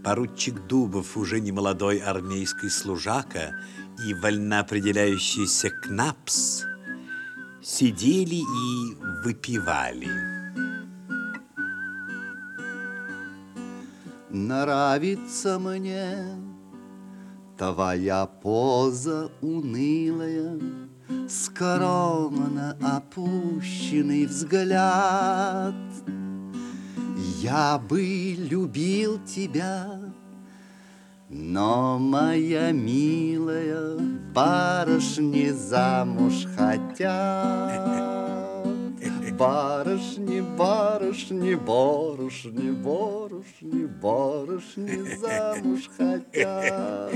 Поручик Дубов, уже не молодой армейский служака и вольноопределяющийся Кнапс, сидели и выпивали. Нравится мне твоя поза унылая, скромно опущенный взгляд. Я бы любил тебя, но, моя милая, барышни замуж хотят. Барышни, барышни, барышни, барышни, барышни замуж хотят.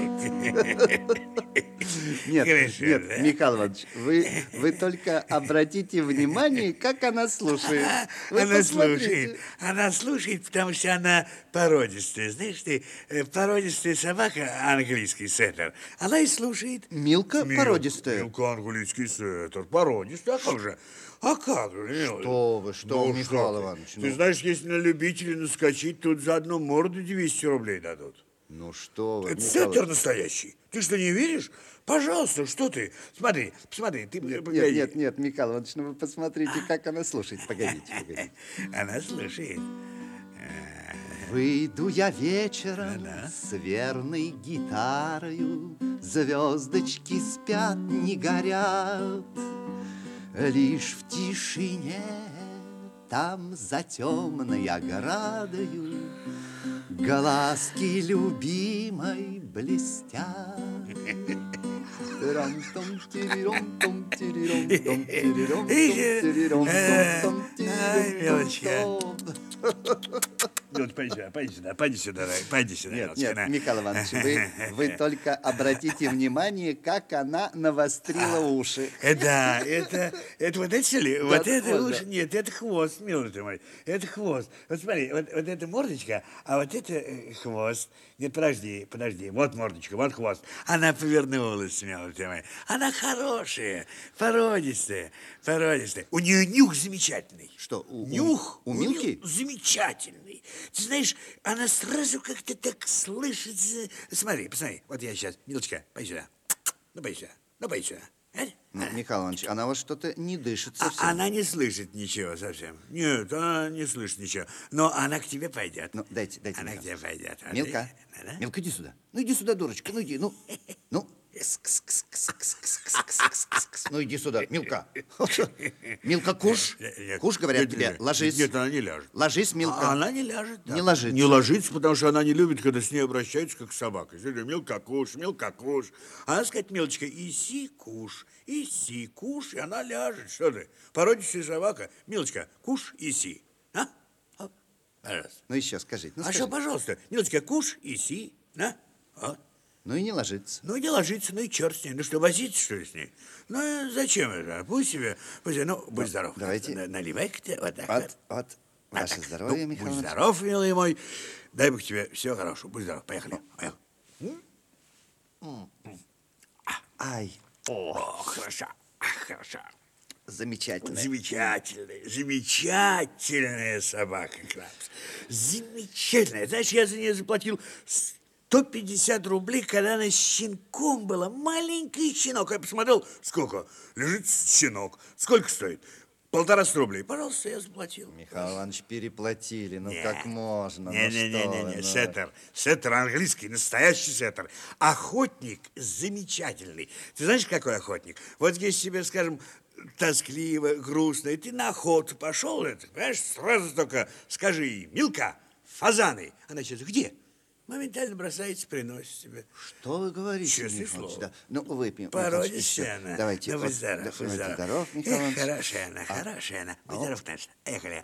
Нет, Хорошо, нет, да? Михаил Иванович, вы только обратите внимание, как она слушает. Вы посмотрите. Она слушает, потому что она породистая. Знаешь ты, породистая собака, английский сеттер, она и слушает. Милка породистая. Милка английский сеттер, породистая, а как же? А как же? Что вы, Ну, Михаил ты? Иванович? Ты знаешь, если на любителя наскочить, тут за одну морду 200 рублей дадут. Ну что вы, Это Михаил сеттер Иванович? настоящий. Ты что, не веришь? Пожалуйста, что ты? Смотри, ты погоди. Нет, Михаил Иванович, ну вы посмотрите, как она слушает. Погодите. Она слушает. Выйду я вечером с верной гитарою, звездочки спят, не горят. Лишь в тишине там за темной оградою глазки любимой блестят. Вот, пойди сюда. Нет, Михаил Иванович, вы только обратите внимание, как она навострила уши. Да, это вот эти ли? Да, Вот это хвост, уши? да. Нет, это хвост, милый ты мой. Это хвост. Вот смотри, вот это мордочка, а вот это хвост. Нет, подожди. Вот мордочка, вот хвост. Она повернулась, милый ты мой. Она хорошая, породистая. У нее нюх замечательный. Что, нюх у Милки? Замечательный. Ты знаешь, она сразу как-то так слышится. Посмотри. Вот я сейчас. Милочка, пойди сюда. Ну, пойди сюда. Ну, Михаил Иванович, она вот что-то не дышит совсем. Она не слышит ничего совсем. Нет, она не слышит ничего. Но она к тебе пойдет. Ну, дайте. Она к тебе пойдет. Милка, Да? Милка, иди сюда. Ну, иди сюда, дурочка, ну, иди, ну. Ну, иди сюда, Милка. Милка, куш. Куш, говорят тебе, ложись. Нет, она не ляжет. Ложись, Милка. Она не ляжет. Да. Не ложится. Не ложится, потому что она не любит, когда с ней обращаются, как с собакой. Милка, куш. Она сказать, Милочка, иси, куш, и она ляжет. Что ты, породистая собака? Милочка, куш, иси. А? Пожалуйста. Ну, еще скажите. Ну, А что, пожалуйста, Милочка, куш, иси. А? Вот. Ну, и не ложится. Ну, не ложится, ну и черт с ней. Ну что, возиться, что ли, с ней? Ну, зачем это? Пусть себе, ну, будь здоров. Давайте. Наливай-ка ты вот так. Вот. Ваше здоровье, Михаил Будь Иванович. здоров, милый мой. Дай Бог тебе всего хорошего. Будь здоров. Поехали. Ай, Хорошо. замечательно. Замечательная собака, Крабс. Замечательная. Знаешь, я за нее заплатил 150 рублей, когда она щенком была. Маленький щенок. Я посмотрел, сколько. Лежит щенок. Сколько стоит? 150 рублей. Пожалуйста, я заплатил. Михаил Иванович, переплатили. Ну, Не. как можно? Не. Сеттер английский, настоящий сеттер. Охотник замечательный. Ты знаешь, какой охотник? Вот если тебе, скажем, тоскливо, грустно, и ты на охоту пошел, понимаешь, сразу только скажи ей, Милка, фазаны. Она сейчас, где? Моментально бросается, приносит тебе. Что вы говорите, Честное Михаил Иванович? слово. Да. Ну, выпьем. Породистая она. Давайте. Ну, Вот, будь здоров, будь давайте здоров. здоров, Михаил Иванович. Хорошая она. Будь здоров, конечно. Ехали.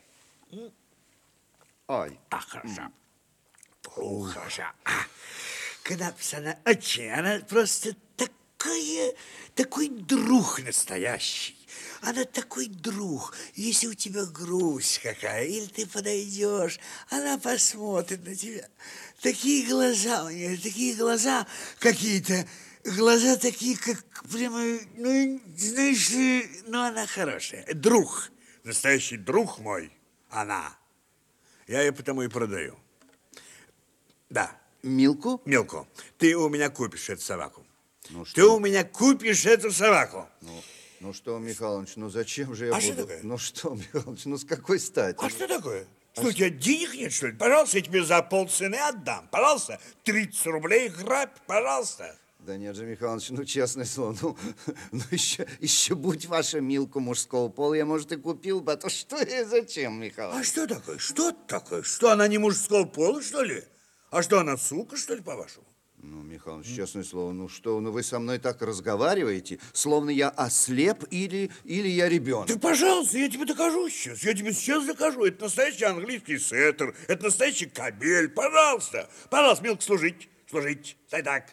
Ой. Хорошо. Хорошо. Кнапс, она очень, она просто такой друг настоящий. Она такой друг. Если у тебя грусть какая, или ты подойдешь, она посмотрит на тебя. Такие глаза у нее, такие глаза какие-то. Глаза такие, как прямо, ну, знаешь, ну, она хорошая. Друг. Настоящий друг мой. Она. Я ее потому и продаю. Да. Милку? Милку, ты у меня купишь эту собаку. Ну что? Ты у меня купишь эту собаку. Ну что, Михаил Иванович, ну зачем же я А буду? что такое? Ну что, Михаил Иванович, ну с какой стати? А что такое? Что, у тебя денег нет, что ли? Пожалуйста, я тебе за полцены отдам. Пожалуйста, 30 рублей грабь, пожалуйста. Да нет же, Михаил Иванович, ну честное слово, ну еще будь ваша Милку мужского пола, я, может, и купил бы, а то что и зачем, Михаил А Иванович? что такое? Что такое? Что, она не мужского пола, что ли? А что, она сука, что ли, по-вашему? Ну, Михаил Иванович, честное слово, ну что, ну вы со мной так разговариваете, словно я ослеп или я ребенок. Ты, пожалуйста, я тебе докажу сейчас. Я тебе сейчас докажу. Это настоящий английский сеттер, это настоящий кобель. Пожалуйста, пожалуйста, Милка, служить, служить. Стой так,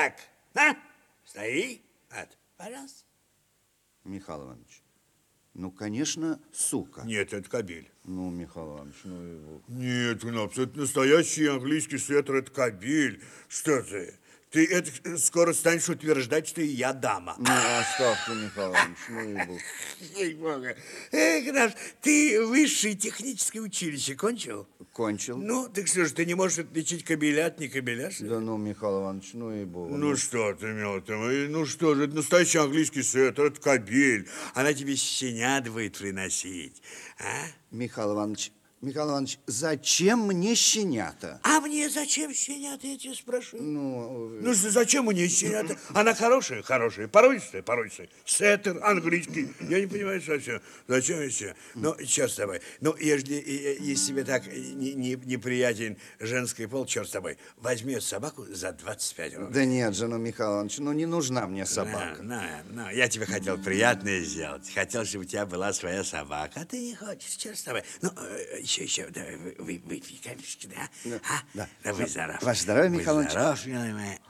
а? Стои. Вот, пожалуйста. Михаил Иванович, ну, конечно, сука. Нет, это кобель. Ну, Михаил Иванович, ну его... Нет, Кнопс, это настоящий английский сеттер, это кобель. Что ты? Ты это скоро станешь утверждать, что и я дама. Ну, оставьте, Михаил Иванович, ну его... Ей-бога. Кнопс, ты высшее техническое училище кончил? Кончил. Ну, так что же, ты не можешь отличить кобеля от не кобеля, что ли? Да ну, Михаил Иванович, ну и бог. Ну что ты, милый мой, ну что же, это настоящий английский сеттер, это кобель. Она тебе щенят будет приносить, а? Михаил Иванович, зачем мне щенята? А мне зачем щенята, я тебя спрашиваю? Ну, что, зачем мне щенята? Она хорошая, породистая. Сеттер, английский. Я не понимаю совсем, зачем еще? Ну, черт с тобой. Ну, если тебе так неприятен женский пол, черт с тобой, возьми эту собаку за 25 рублей. да нет же, ну, Михаил Иванович, ну не нужна мне собака. Я тебе хотел приятное сделать. Хотел, чтобы у тебя была своя собака, а ты не хочешь, черт с тобой. Ну, еще, давай, выпей капельки, да? Да. Да, будь здоров. Ваше здоровье, Михаил Будь Иванович. здоров, милая моя.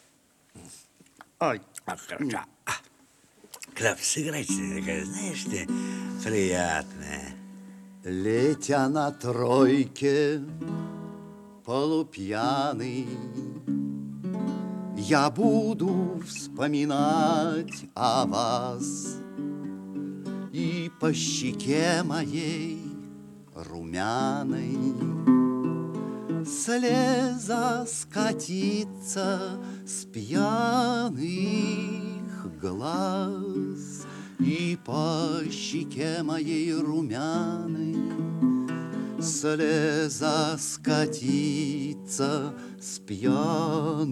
Ой. Хорошо. Клап, сыграйте такая, знаешь ты, приятная. Летя на тройке, полупьяный, я буду вспоминать о вас, и по щеке моей румяной слеза скатится с пьяных глаз, и по щеке моей румяной слеза скатится с пьяных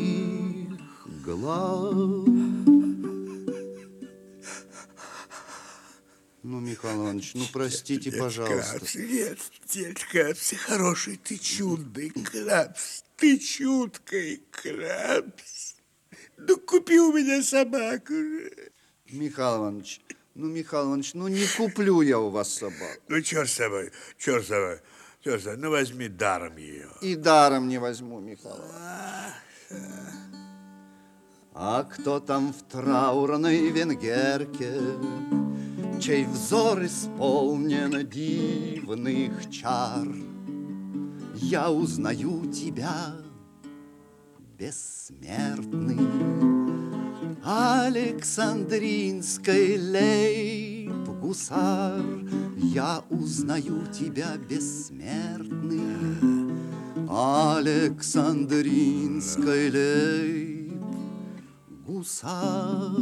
глаз. Ну, Михаил Иванович, ну, простите, пожалуйста. Клапс, нет, Клапс, хороший, ты чудный, Клапс, ты чуткий, Клапс. Ну, купи у меня собаку же. Михаил Иванович, ну, не куплю я у вас собаку. Ну, черт с тобой, ну, возьми даром ее. И даром не возьму, Михаил Иванович. А кто там в траурной венгерке, чей взор исполнен дивных чар? Я узнаю тебя, бессмертный, Александринской лейб-гусар. Я узнаю тебя, бесмертный, Александринской лейб-гусар.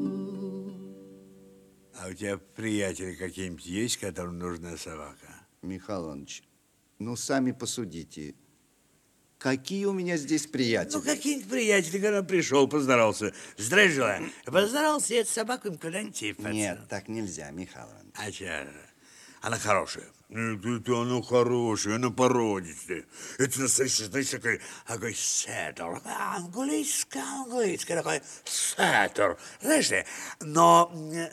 А у тебя приятели какие-нибудь есть, которым нужна собака? Михаил Иванович, ну, сами посудите. Какие у меня здесь приятели? Ну, какие-нибудь приятели, когда пришел, поздоровался. Здравия желаю. Поздоровался, и эту собаку им куда-нибудь и подсунул. Нет, так нельзя, Михаил Иванович. А че же? Она хорошая. Нет, это она хорошая, она породистая. Это настоящий, знаешь, такой сеттер. Английский, такой сеттер. Знаешь ли, но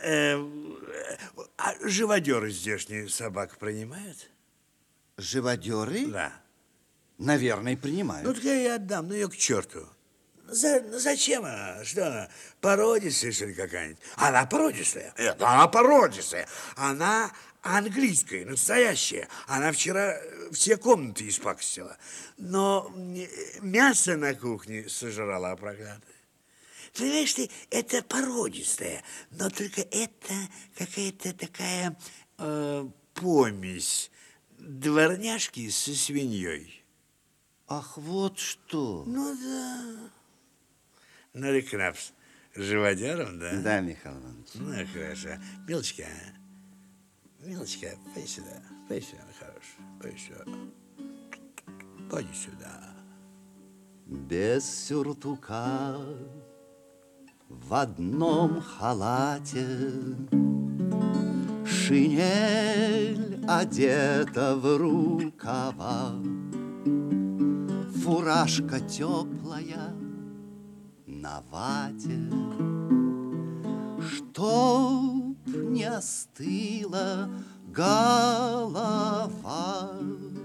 а живодеры здешние собак принимают? Живодеры? Да. Наверное, принимают. Ну, так я ей отдам, ну ее к черту. Зачем она? Что она? Породистая, что ли, какая-нибудь? Она породистая. Нет, она породистая. Она английская, настоящая. Она вчера все комнаты испакостила. Но мясо на кухне сожрала проклятая. Понимаешь ты, это породистая, но только это какая-то такая помесь дворняжки со свиньей. Ах, вот что. Ну да. Ну, Рекнапс, живодером, да? Да, Михаил Иванович. Ну, хорошо. Милочка, Милочка, пойди сюда, мой хороший, пойди сюда. Пойди сюда. Без сюртука, в одном халате, шинель одета в рукава, фуражка теплая на вате, чтоб не остыла голова.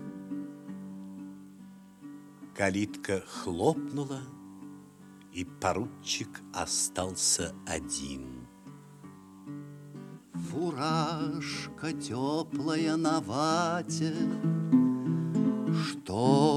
Калитка хлопнула, и поручик остался один. Фуражка теплая на вате, что